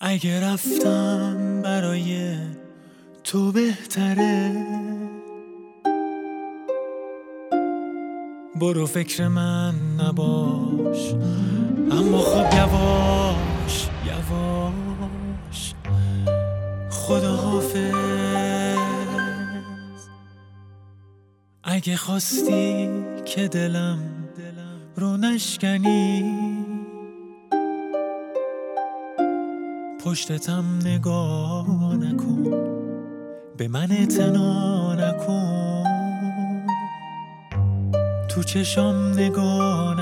اگه رفتم برای تو بهتره، برو فکر من نباش. اما خب یواش یواش، خداحافظ. اگه خواستی که دلم رو نشکنی، پشتتم نگاه نکن، به من اعتنا نکن، تو چشام نگاه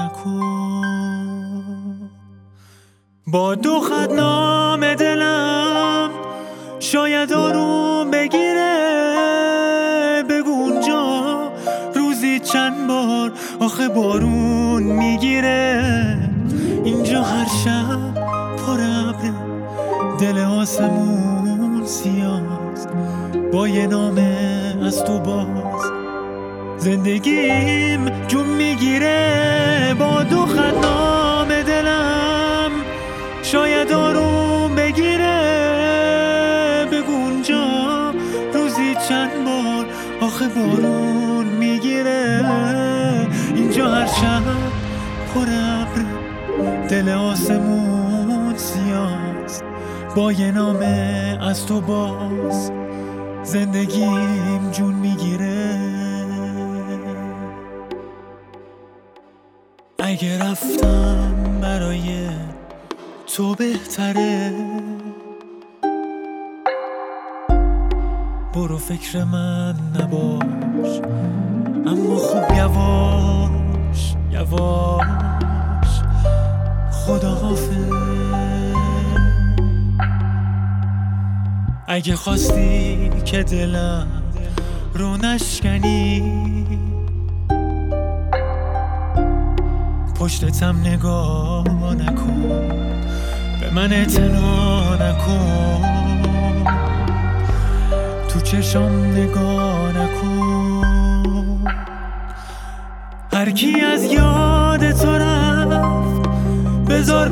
نکن. با دو خط نام دلم شاید آروم بگیره، بگو اونجا روزی چند بار آخه بارون میگیره. اینجا هر شب پر ابره، دل آسمون سیاست، با یه نامه از تو باز زندگیم جون میگیره. با دو خط نام دلم شاید آروم بگیره، بگو اونجا روزی چند بار آخه بارون میگیره. اینجا هر شب پر ابره، دل آسمون سیاست، با یه نامه از تو باز زندگیم جون میگیره. اگه رفتم برای تو بهتره، برو فکر من نباش. اما خوب یواش یواش، خداحافظ. اگه خواستی که دلم رو نشکنی، پشتتم نگاه نکن، به من اعتنا نکن، تو چشام نگاه نکن. هر کی از یاد تو رفت بذار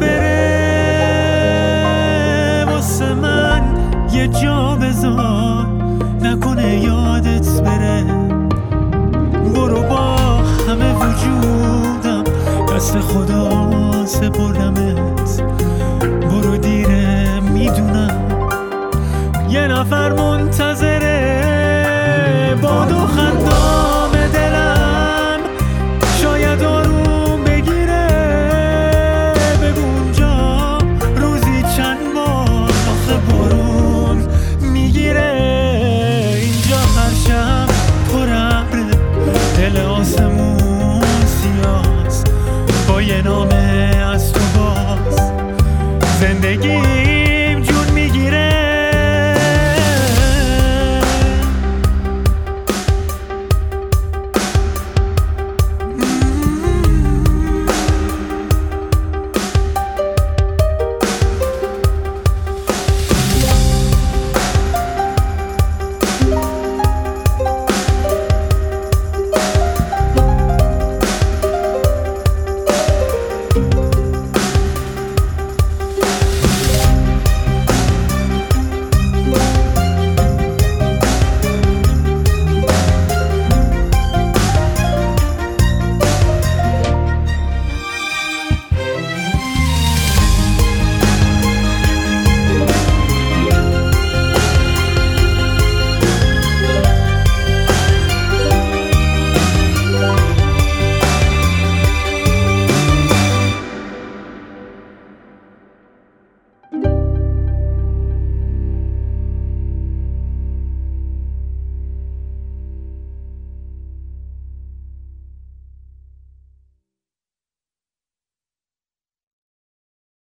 بره، واسه من یه جا بذار، نکنه یادت بره. برو با همه وجودم دست خدا سپردمت، برو دیره میدونم یه نفر منتظره. با دو خندام دلم شاید آروم بگیره، بگو اونجا روزی چند بار آخه بارون میگیره. اینجا هر شب پر ابره، دل آسمون سیاست، با یه نامه از تو باز زندگی